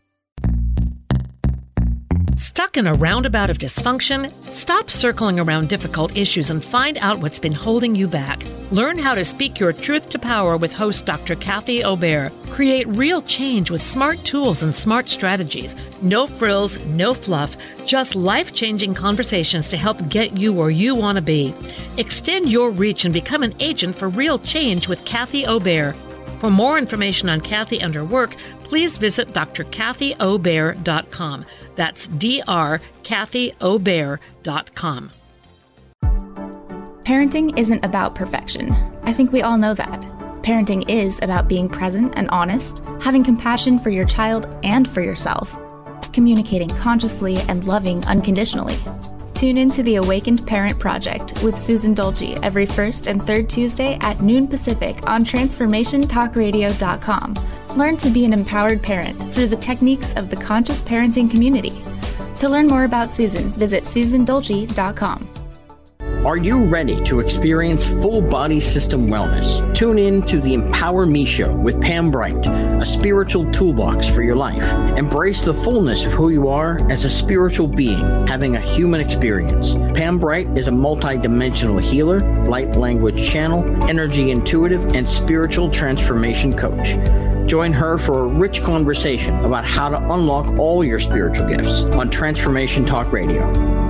Speaker 14: Stuck in a roundabout of dysfunction? Stop circling around difficult issues and find out what's been holding you back. Learn how to speak your truth to power with host Doctor Kathy Obear. Create real change with smart tools and smart strategies. No frills, no fluff, just life-changing conversations to help get you where you want to be. Extend your reach and become an agent for real change with Kathy Obear. For more information on Kathy and her work, please visit d r kathy obear dot com. That's D R Kathy Obear dot com.
Speaker 15: Parenting isn't about perfection. I think we all know that. Parenting is about being present and honest, having compassion for your child and for yourself, communicating consciously and loving unconditionally. Tune into the Awakened Parent Project with Susan Dolce every first and third Tuesday at noon Pacific on transformation talk radio dot com. Learn to be an empowered parent through the techniques of the conscious parenting community. To learn more about Susan, visit susan dolce dot com.
Speaker 16: Are you ready to experience full body system wellness? Tune in to the Empower Me Show with Pam Bright, a spiritual toolbox for your life. Embrace the fullness of who you are as a spiritual being having a human experience. Pam Bright is a multidimensional healer, light language channel, energy intuitive, and spiritual transformation coach. Join her for a rich conversation about how to unlock all your spiritual gifts on Transformation Talk Radio.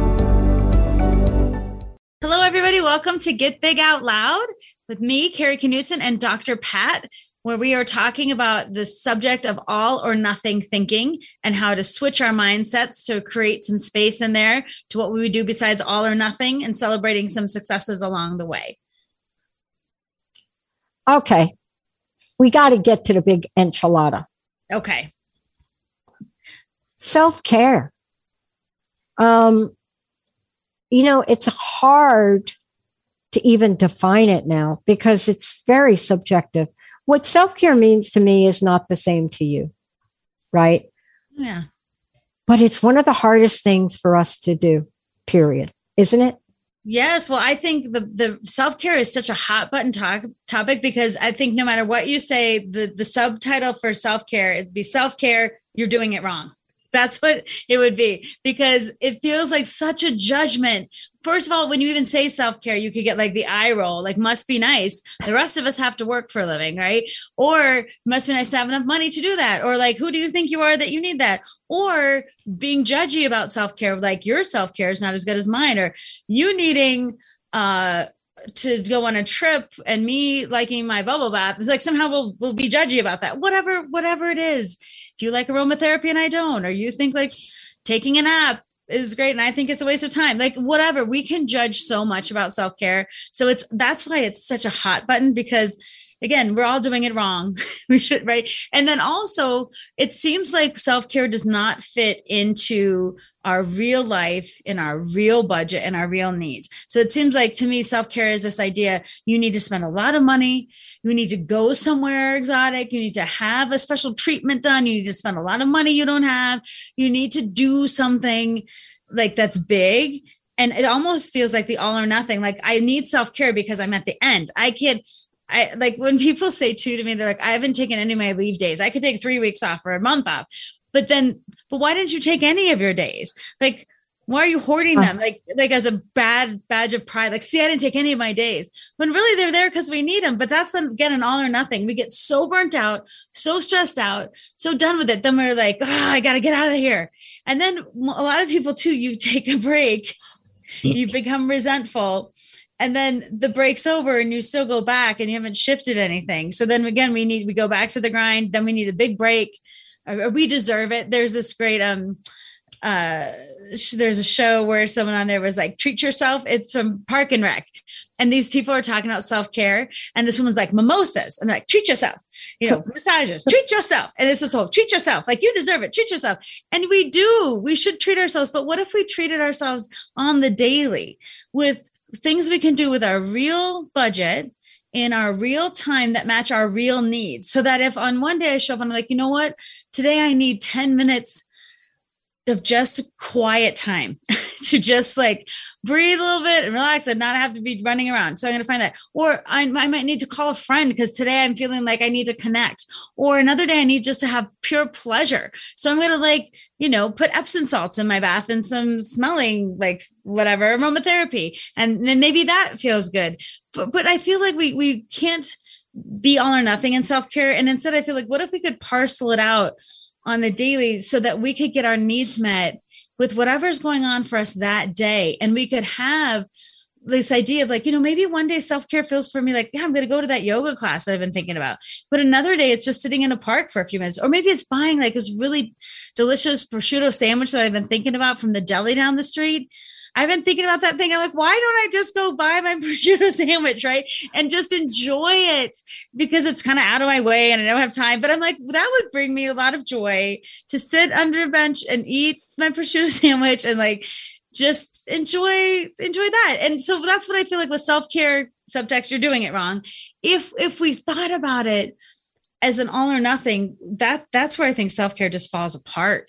Speaker 1: Hello, everybody. Welcome to Get Big Out Loud with me, Carrie Knutson, and Doctor Pat, where we are talking about the subject of all or nothing thinking and how to switch our mindsets to create some space in there to what we would do besides all or nothing and celebrating some successes along the way.
Speaker 2: Okay. We got to get to the big enchilada.
Speaker 1: Okay.
Speaker 2: Self-care. Um, you know, it's hard to even define it now because it's very subjective. What self-care means to me is not the same to you, right?
Speaker 1: Yeah.
Speaker 2: But it's one of the hardest things for us to do, period. Isn't it?
Speaker 1: Yes. Well, I think the, the self-care is such a hot button talk, topic because I think no matter what you say, the, the subtitle for self-care, it'd be self-care, you're doing it wrong. That's what it would be, because it feels like such a judgment. First of all, when you even say self-care, you could get like the eye roll, like must be nice. The rest of us have to work for a living, right? Or must be nice to have enough money to do that. Or like, who do you think you are that you need that? Or being judgy about self-care, like your self-care is not as good as mine, or you needing uh, to go on a trip and me liking my bubble bath. It's like somehow we'll, we'll be judgy about that. Whatever, whatever it is. If you like aromatherapy and I don't, or you think like taking a nap is great and I think it's a waste of time, like whatever, we can judge so much about self-care. So it's, that's why it's such a hot button, because again, we're all doing it wrong. We should, right? And then also it seems like self-care does not fit into our real life, in our real budget and our real needs. So it seems like to me, self-care is this idea, you need to spend a lot of money. You need to go somewhere exotic. You need to have a special treatment done. You need to spend a lot of money you don't have. You need to do something like that's big. And it almost feels like the all or nothing. Like I need self-care because I'm at the end. I can't, I like when people say too to me, they're like, I haven't taken any of my leave days. I could take three weeks off or a month off. But then, but why didn't you take any of your days? Like, why are you hoarding them? Like, like as a bad badge of pride, like, see, I didn't take any of my days when really they're there because we need them. But that's again, an all or nothing. We get so burnt out, so stressed out, so done with it. Then we're like, oh, I got to get out of here. And then a lot of people too, you take a break, you become resentful. And then the break's over and you still go back and you haven't shifted anything. So then again, we need, we go back to the grind. Then we need a big break. Or we deserve it. There's this great, um, uh, sh- there's a show where someone on there was like, treat yourself. It's from Park and Rec. And these people are talking about self-care. And this one was like mimosas and like, treat yourself, you know, massages, treat yourself. And it's this whole treat yourself, like you deserve it. Treat yourself. And we do, we should treat ourselves. But what if we treated ourselves on the daily with things we can do with our real budget in our real time that match our real needs. So that if on one day I show up and I'm like, you know what, today I need ten minutes of just quiet time to just like breathe a little bit and relax and not have to be running around. So I'm going to find that. Or I, I might need to call a friend because today I'm feeling like I need to connect. Or another day I need just to have pure pleasure. So I'm going to like, you know, put Epsom salts in my bath and some smelling like whatever aromatherapy. And then maybe that feels good. But, but I feel like we we can't be all or nothing in self-care. And instead I feel like, what if we could parcel it out on the daily so that we could get our needs met with whatever's going on for us that day. And we could have this idea of like, you know, maybe one day self-care feels for me like, yeah, I'm going to go to that yoga class that I've been thinking about. But another day it's just sitting in a park for a few minutes. Or maybe it's buying like this really delicious prosciutto sandwich that I've been thinking about from the deli down the street. I've been thinking about that thing. I'm like, why don't I just go buy my prosciutto sandwich, right? And just enjoy it because it's kind of out of my way and I don't have time. But I'm like, that would bring me a lot of joy to sit under a bench and eat my prosciutto sandwich and like, just enjoy, enjoy that. And so that's what I feel like with self-care subtext, you're doing it wrong. If, if we thought about it as an all or nothing, that that's where I think self-care just falls apart.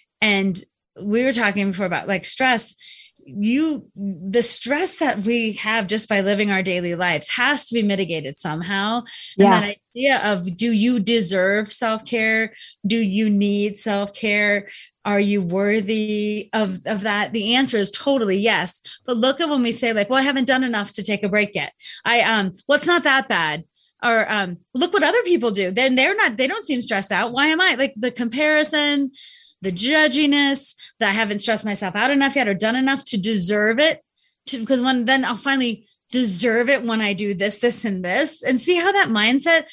Speaker 1: And we were talking before about like stress. You, the stress that we have just by living our daily lives has to be mitigated somehow.
Speaker 2: Yeah.
Speaker 1: And that idea of, do you deserve self-care? Do you need self-care? Are you worthy of, of that? The answer is totally yes. But look at when we say like, well, I haven't done enough to take a break yet. I, um, well, it's not that bad. Or um, look what other people do. Then they're not, they don't seem stressed out. Why am I? Like the comparison, the judginess, that I haven't stressed myself out enough yet or done enough to deserve it. To, because when then I'll finally deserve it when I do this, this, and this, and see how that mindset,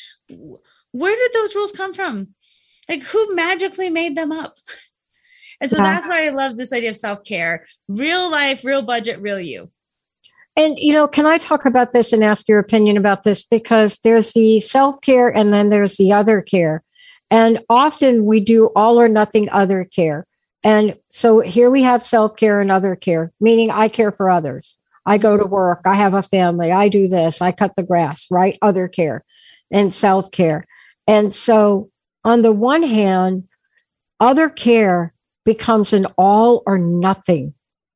Speaker 1: where did those rules come from? Like who magically made them up? And so yeah. That's why I love this idea of self-care, real life, real budget, real you.
Speaker 2: And, you know, can I talk about this and ask your opinion about this? Because there's the self-care and then there's the other care. And often we do all or nothing other care. And so here we have self-care and other care, meaning I care for others. I go to work. I have a family. I do this. I cut the grass, right? Other care and self-care. And so on the one hand, other care becomes an all or nothing.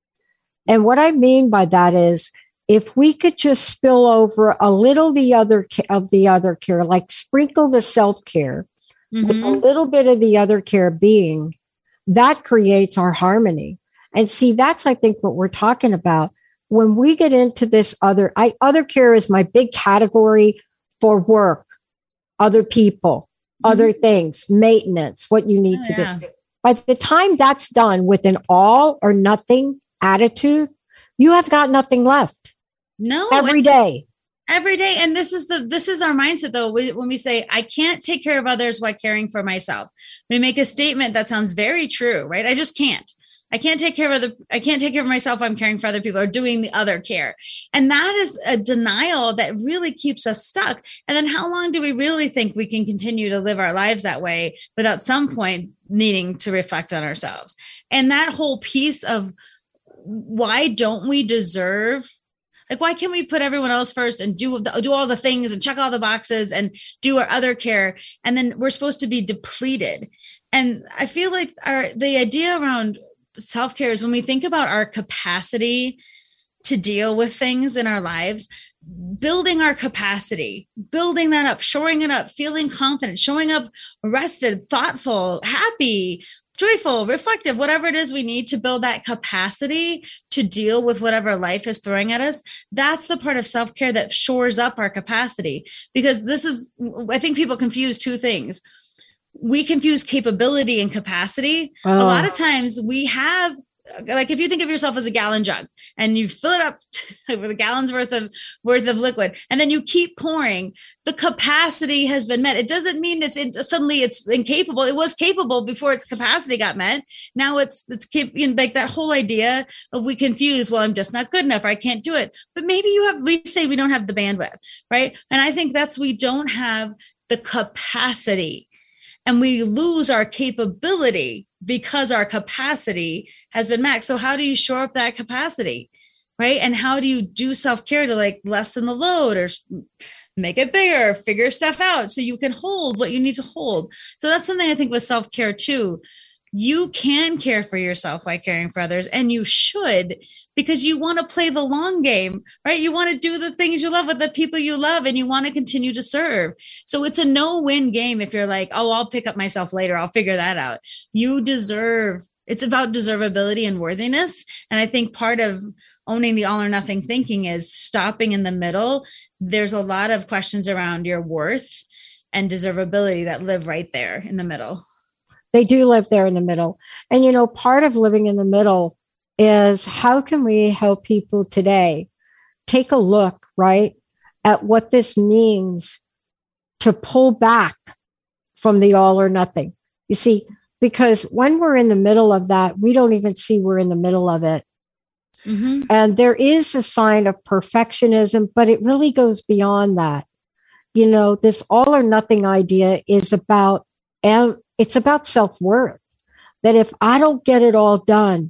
Speaker 2: And what I mean by that is if we could just spill over a little the other of the other care, like sprinkle the self-care mm-hmm. with a little bit of the other care being, that creates our harmony. And see, that's, I think, what we're talking about. When we get into this other, I, other care is my big category for work, other people, mm-hmm. other things, maintenance, what you need oh, to yeah. do. By the time that's done with an all or nothing attitude, you have got nothing left.
Speaker 1: No,
Speaker 2: every day.
Speaker 1: Every day. And this is the, this is our mindset though. We, when we say, I can't take care of others while caring for myself, we make a statement that sounds very true, right? I just can't, I can't take care of other, I can't take care of myself. I'm caring for other people or doing the other care. And that is a denial that really keeps us stuck. And then how long do we really think we can continue to live our lives that way without some point needing to reflect on ourselves? And that whole piece of why don't we deserve, like, why can't we put everyone else first and do, do all the things and check all the boxes and do our other care? And then we're supposed to be depleted. And I feel like our, the idea around self-care is when we think about our capacity to deal with things in our lives, building our capacity, building that up, shoring it up, feeling confident, showing up rested, thoughtful, happy, joyful, reflective, whatever it is we need to build that capacity to deal with whatever life is throwing at us. That's the part of self-care that shores up our capacity. Because this is, I think people confuse two things. We confuse capability and capacity. Oh. A lot of times we have, like, if you think of yourself as a gallon jug and you fill it up with a gallon's worth of worth of liquid, and then you keep pouring, the capacity has been met. It doesn't mean it's in, suddenly it's incapable. It was capable before its capacity got met. Now it's, it's you know, like that whole idea of we confuse, well, I'm just not good enough, or I can't do it. But maybe you have, we say we don't have the bandwidth, right? And I think that's, we don't have the capacity. And we lose our capability because our capacity has been maxed. So how do you shore up that capacity, right? And how do you do self-care to like lessen the load or make it bigger, figure stuff out so you can hold what you need to hold. So that's something I think with self-care too. You can care for yourself while caring for others, and you should, because you want to play the long game, right? You want to do the things you love with the people you love, and you want to continue to serve. So it's a no-win game if you're like, oh, I'll pick up myself later, I'll figure that out. You deserve, it's about deservability and worthiness. And I think part of owning the all or nothing thinking is stopping in the middle. There's a lot of questions around your worth and deservability that live right there in the middle.
Speaker 2: They do live there in the middle. And, you know, part of living in the middle is how can we help people today take a look, right, at what this means to pull back from the all or nothing. You see, because when we're in the middle of that, we don't even see we're in the middle of it. Mm-hmm. And there is a sign of perfectionism, but it really goes beyond that. You know, this all or nothing idea is about, and it's about self-worth, that if I don't get it all done,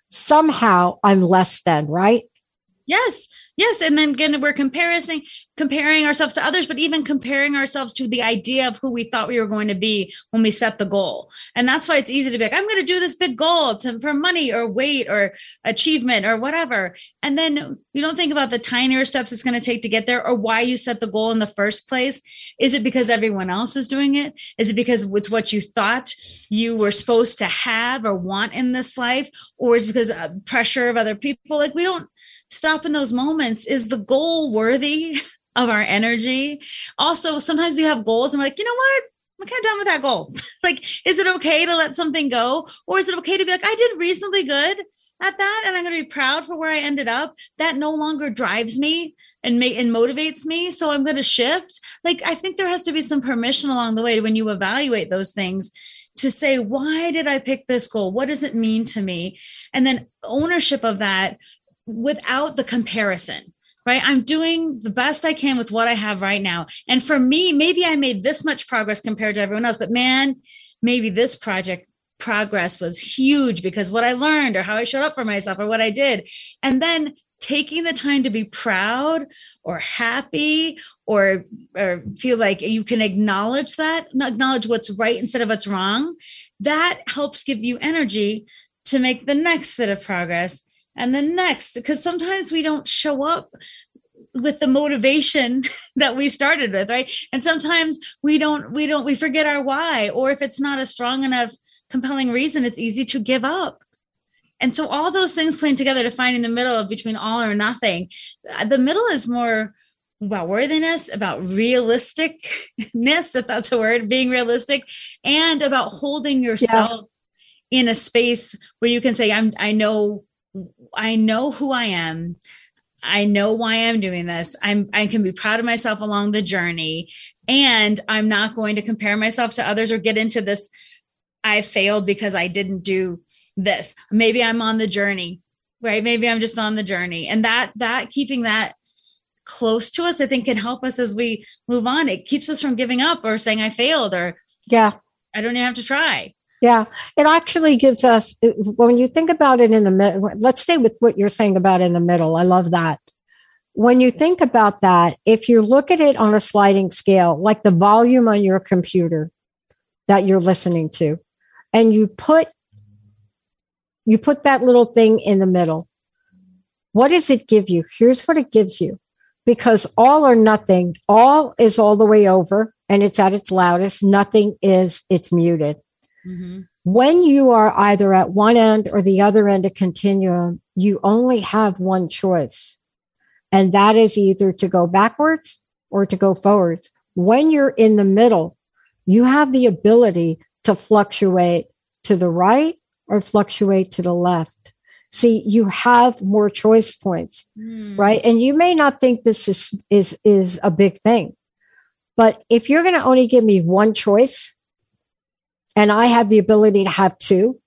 Speaker 2: somehow I'm less than, right?
Speaker 1: Yes. Yes. And then again, we're comparing, comparing ourselves to others, but even comparing ourselves to the idea of who we thought we were going to be when we set the goal. And that's why it's easy to be like, I'm going to do this big goal to, for money or weight or achievement or whatever. And then you don't think about the tinier steps it's going to take to get there, or why you set the goal in the first place. Is it because everyone else is doing it? Is it because it's what you thought you were supposed to have or want in this life? Or is it because of pressure of other people? Like, we don't stop in those moments. Is the goal worthy of our energy? Also, sometimes we have goals and we're like, you know what? I'm kind of done with that goal. Like, is it okay to let something go? Or is it okay to be like, I did reasonably good at that, and I'm going to be proud for where I ended up? That no longer drives me and, ma- and motivates me. So I'm going to shift. Like, I think there has to be some permission along the way when you evaluate those things to say, why did I pick this goal? What does it mean to me? And then ownership of that, without the comparison, right? I'm doing the best I can with what I have right now. And for me, maybe I made this much progress compared to everyone else, but man, maybe this project progress was huge because what I learned or how I showed up for myself or what I did. And then taking the time to be proud or happy or, or feel like you can acknowledge that, acknowledge what's right instead of what's wrong, that helps give you energy to make the next bit of progress. And then next, because sometimes we don't show up with the motivation that we started with, right? And sometimes we don't, we don't, we forget our why, or if it's not a strong enough, compelling reason, it's easy to give up. And so all those things playing together to find in the middle of between all or nothing. The middle is more about worthiness, about realisticness, if that's a word, being realistic, and about holding yourself yeah. in a space where you can say, I'm, I know, I know who I am. I know why I'm doing this. I'm, I can be proud of myself along the journey, and I'm not going to compare myself to others or get into this. I failed because I didn't do this. Maybe I'm on the journey, right? Maybe I'm just on the journey, and that, that keeping that close to us, I think can help us as we move on. It keeps us from giving up or saying I failed, or
Speaker 2: yeah,
Speaker 1: I don't even have to try.
Speaker 2: Yeah, it actually gives us, when you think about it in the middle, let's stay with what you're saying about in the middle. I love that. When you think about that, if you look at it on a sliding scale, like the volume on your computer that you're listening to, and you put, you put that little thing in the middle, what does it give you? Here's what it gives you. Because all or nothing, all is all the way over and it's at its loudest. Nothing is, it's muted. Mm-hmm. When you are either at one end or the other end of continuum, you only have one choice. And that is either to go backwards or to go forwards. When you're in the middle, you have the ability to fluctuate to the right or fluctuate to the left. See, you have more choice points, mm. right? And you may not think this is, is, is a big thing, but if you're going to only give me one choice, and I have the ability to have two,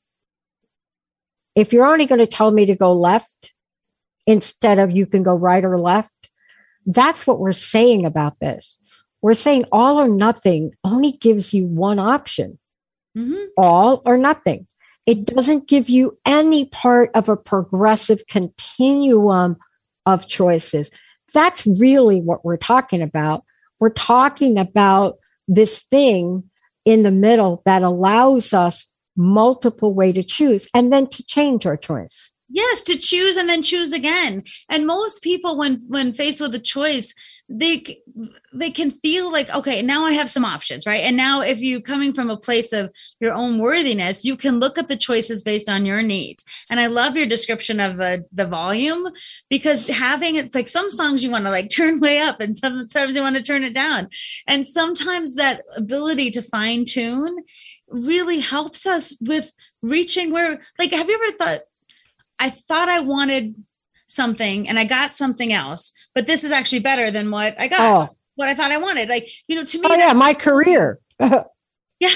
Speaker 2: if you're only going to tell me to go left instead of you can go right or left, that's what we're saying about this. We're saying all or nothing only gives you one option, mm-hmm. all or nothing. It doesn't give you any part of a progressive continuum of choices. That's really what we're talking about We're talking about this thing in the middle that allows us multiple way to choose and then to change our choice.
Speaker 1: Yes, to choose and then choose again. And most people, when when faced with a choice, they they can feel like, okay, now I have some options, right? And now if you coming from a place of your own worthiness, you can look at the choices based on your needs. And I love your description of the, the volume, because having it's like some songs you want to like turn way up and sometimes you want to turn it down. And sometimes that ability to fine tune really helps us with reaching where, like, have you ever thought, I thought I wanted something and I got something else, but this is actually better than what I got, oh. what I thought I wanted. Like, you know, to me,
Speaker 2: oh yeah, my career.
Speaker 1: Yeah.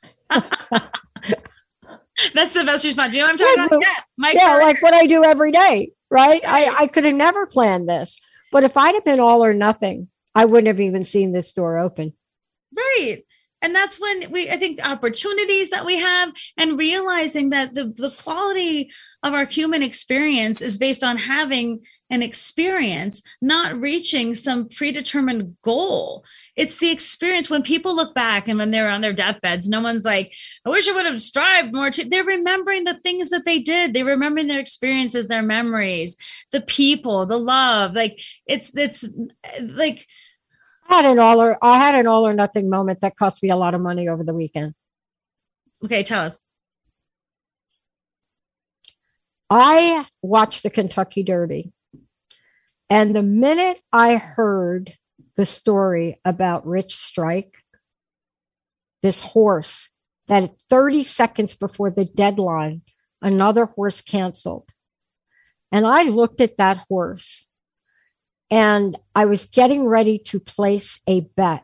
Speaker 1: That's the best response. You know what I'm talking
Speaker 2: yeah,
Speaker 1: about? Yeah, my
Speaker 2: yeah,
Speaker 1: career.
Speaker 2: like what I do every day, right? I, I could have never planned this, but if I'd have been all or nothing, I wouldn't have even seen this door open.
Speaker 1: Right. And that's when we, I think, opportunities that we have and realizing that the, the quality of our human experience is based on having an experience, not reaching some predetermined goal. It's the experience. When people look back and when they're on their deathbeds, no one's like, I wish I would have strived more. To, they're remembering the things that they did. They're remembering their experiences, their memories, the people, the love. Like it's, it's like,
Speaker 2: I had an all or I had an all or nothing moment that cost me a lot of money over the weekend.
Speaker 1: Okay, tell us.
Speaker 2: I watched the Kentucky Derby, and the minute I heard the story about Rich Strike, this horse that thirty seconds before the deadline, another horse canceled. And I looked at that horse. And I was getting ready to place a bet,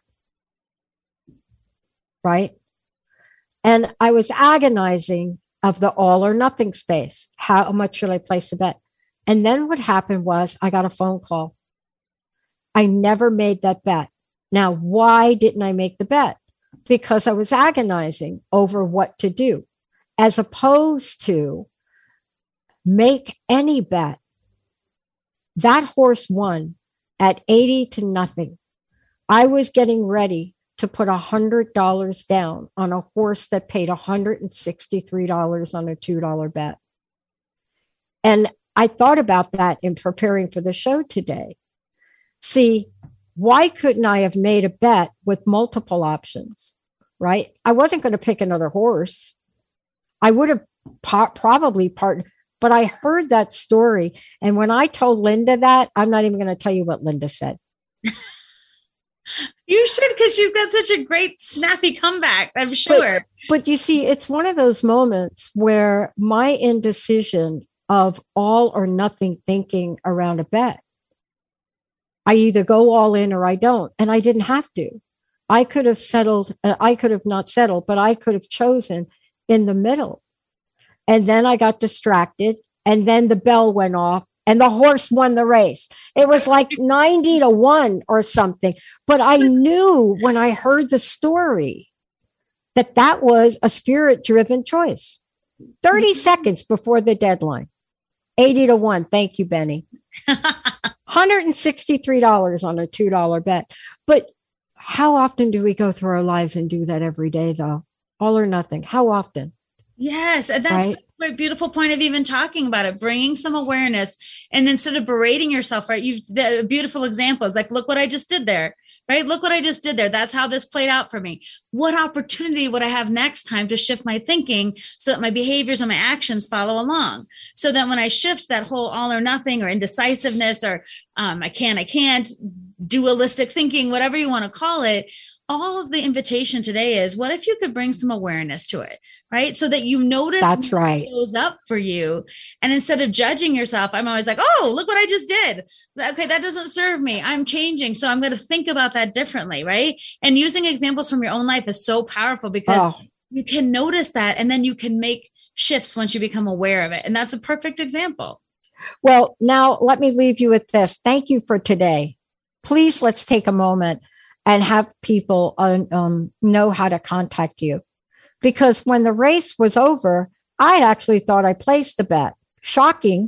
Speaker 2: right? And I was agonizing of the all or nothing space. How much should I place a bet? And then what happened was I got a phone call. I never made that bet. Now, why didn't I make the bet? Because I was agonizing over what to do, as opposed to make any bet. That horse won at eighty to nothing. I was getting ready to put one hundred dollars down on a horse that paid one hundred sixty-three dollars on a two dollar bet. And I thought about that in preparing for the show today. See, why couldn't I have made a bet with multiple options, right? I wasn't going to pick another horse. I would have po- probably partnered. But I heard that story. And when I told Linda that, I'm not even going to tell you what Linda said.
Speaker 1: You should, because she's got such a great snappy comeback, I'm sure.
Speaker 2: But, but you see, it's one of those moments where my indecision of all or nothing thinking around a bet, I either go all in or I don't. And I didn't have to. I could have settled. Uh, I could have not settled, but I could have chosen in the middle. And then I got distracted, and then the bell went off and the horse won the race. It was like ninety to one or something. But I knew when I heard the story that that was a spirit-driven choice. thirty seconds before the deadline, eighty to one. Thank you, Benny. one hundred sixty-three dollars on a two dollar bet. But how often do we go through our lives and do that every day, though? All or nothing. How often?
Speaker 1: Yes. And that's
Speaker 2: right?
Speaker 1: the beautiful point of even talking about it, bringing some awareness. And instead of berating yourself, right? You've the beautiful examples like, look what I just did there, right? Look what I just did there. That's how this played out for me. What opportunity would I have next time to shift my thinking so that my behaviors and my actions follow along? So that when I shift that whole all or nothing or indecisiveness or um, I can, I can't, dualistic thinking, whatever you want to call it, all of the invitation today is, what if you could bring some awareness to it, right? So that you notice
Speaker 2: that's
Speaker 1: what
Speaker 2: right.
Speaker 1: shows up for you. And instead of judging yourself, I'm always like, oh, look what I just did. Okay, that doesn't serve me. I'm changing. So I'm going to think about that differently, right? And using examples from your own life is so powerful because oh. you can notice that and then you can make shifts once you become aware of it. And that's a perfect example.
Speaker 2: Well, now let me leave you with this. Thank you for today. Please, let's take a moment and have people um, know how to contact you. Because when the race was over, I actually thought I placed the bet. Shocking.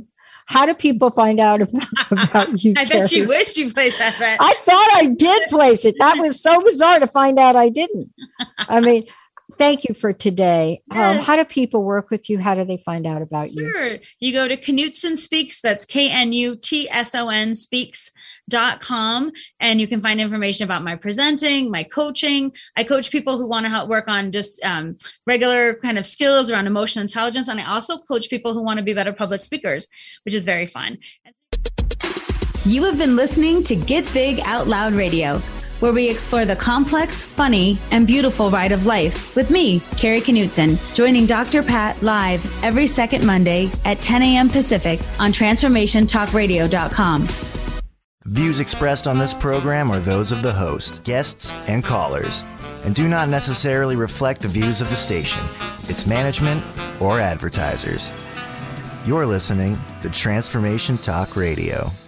Speaker 2: how do people find out about, about you?
Speaker 1: I
Speaker 2: Carrie?
Speaker 1: bet you wish you placed that bet.
Speaker 2: I thought I did place it. That was so bizarre to find out I didn't. I mean, thank you for today.
Speaker 1: Yes.
Speaker 2: Um, how do people work with you? How do they find out about you?
Speaker 1: Sure. You go to Knutson Speaks. That's K N U T S O N Speaks. Dot com, and you can find information about my presenting, my coaching. I coach people who want to help work on just um, regular kind of skills around emotional intelligence. And I also coach people who want to be better public speakers, which is very fun.
Speaker 17: You have been listening to Get Big Out Loud Radio, where we explore the complex, funny, and beautiful ride of life with me, Carrie Knutson, joining Doctor Pat live every second Monday at ten a.m. Pacific on transformation talk radio dot com.
Speaker 18: Views expressed on this program are those of the host, guests, and callers, and do not necessarily reflect the views of the station, its management, or advertisers. You're listening to Transformation Talk Radio.